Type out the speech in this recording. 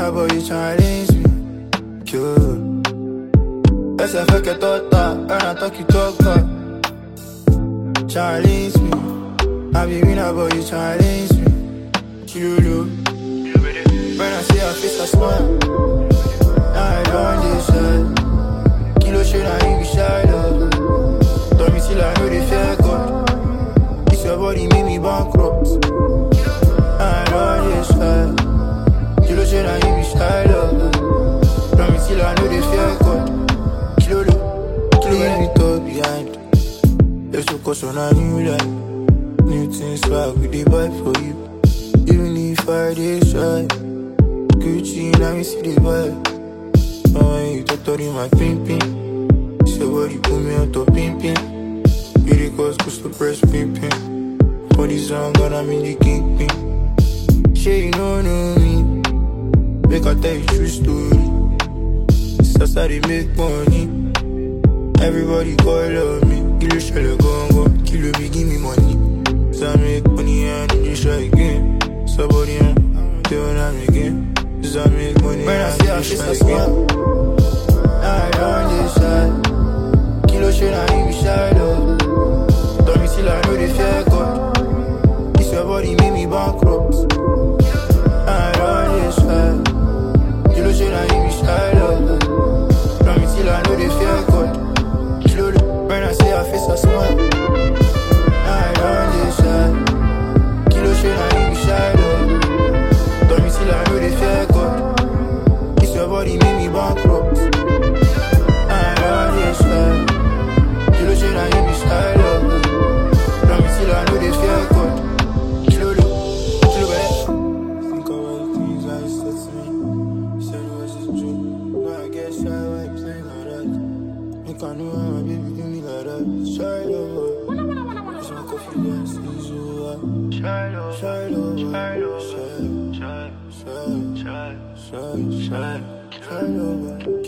winner, but you challenge me. Pure. Yes, I fuck your daughter, and I talk you talk. Challenge me. I be winner, but you challenge me. Chilulu. When I see her face, I smile. Now I don't decide. Kilo shit, I ain't be shy, love. Tell me till I know they fear God. This your body make me bankrupt. I don't decide. Kilo shit, I ain't be shy, love. Tell me till I know they fear God. Kilo, leave it all behind. Let's focus on a new life. New things swag with the vibe for you. Even if I dey shy, Gucci, now me see the vibe. Now when you talk in my pimpin', say what you put me on top pimpin'. You the cause to press pimpin'. For this song, gonna mean the kingpin. Shey you don't know me, make I tell you true story. Since I dey make money, everybody call on me. Kilo shell gongo, kilo be give me money. So I make money and you try again. Somebody on, doing I'm again. So I make money when I see her face, I smile. Now I don't decide. Kilo shit, I ain't be shy, though. Tell me till I know they fear God. This your body make me bankrupt. Now I don't decide. Kilo shit, I ain't be shy, though. Tell me till I know they fear God. Kilo, when I see her face, I smile. Now I don't decide. Kilo shit, I ain't be shy, though. Tell me till I know they fear God. This your body make me bankrupt. I don't decide. Kilo shit, I ain't be shy, though. Tell me till I know they fear God. Kilo, back. Think of all the things I said to me. Said it was just true. But I guess I like playing like that. Make I know how my baby do me like that. Shy, though. It's my coffee dance, it's over. Shy, though. Shy, though. Shy, though. Shy, shy, shy, shy, shy, shy, shy, shy,